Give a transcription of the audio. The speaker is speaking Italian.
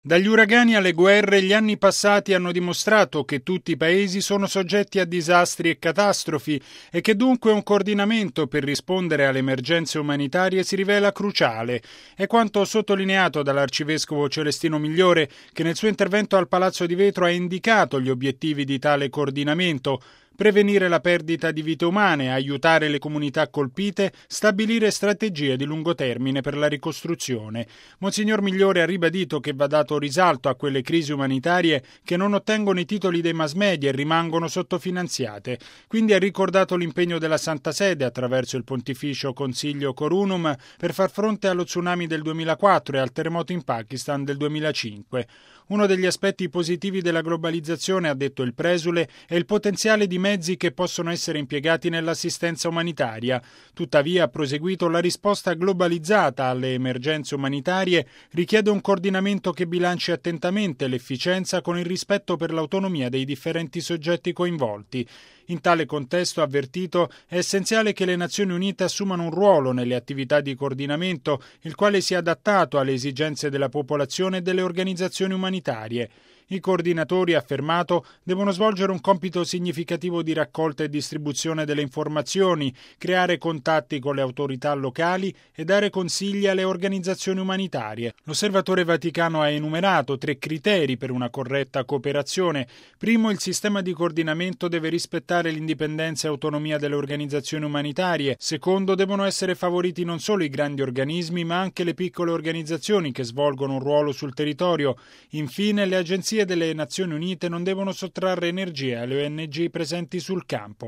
Dagli uragani alle guerre, gli anni passati hanno dimostrato che tutti i paesi sono soggetti a disastri e catastrofi e che dunque un coordinamento per rispondere alle emergenze umanitarie si rivela cruciale. È quanto sottolineato dall'arcivescovo Celestino Migliore, che nel suo intervento al Palazzo di Vetro ha indicato gli obiettivi di tale coordinamento: prevenire la perdita di vite umane, aiutare le comunità colpite, stabilire strategie di lungo termine per la ricostruzione. Monsignor Migliore ha ribadito che va dato risalto a quelle crisi umanitarie che non ottengono i titoli dei mass media e rimangono sottofinanziate. Quindi ha ricordato l'impegno della Santa Sede attraverso il Pontificio Consiglio Corunum per far fronte allo tsunami del 2004 e al terremoto in Pakistan del 2005. Uno degli aspetti positivi della globalizzazione, ha detto il presule, è il potenziale di mezzi che possono essere impiegati nell'assistenza umanitaria. Tuttavia, ha proseguito, la risposta globalizzata alle emergenze umanitarie richiede un coordinamento che bilanci attentamente l'efficienza con il rispetto per l'autonomia dei differenti soggetti coinvolti. In tale contesto, ha avvertito, è essenziale che le Nazioni Unite assumano un ruolo nelle attività di coordinamento, il quale sia adattato alle esigenze della popolazione e delle organizzazioni umanitarie. I coordinatori, ha affermato, devono svolgere un compito significativo di raccolta e distribuzione delle informazioni, creare contatti con le autorità locali e dare consigli alle organizzazioni umanitarie. L'Osservatore Vaticano ha enumerato 3 criteri per una corretta cooperazione. Primo, il sistema di coordinamento deve rispettare l'indipendenza e autonomia delle organizzazioni umanitarie. Secondo, devono essere favoriti non solo i grandi organismi, ma anche le piccole organizzazioni che svolgono un ruolo sul territorio. Infine, le agenzie delle Nazioni Unite non devono sottrarre energie alle ONG presenti sul campo.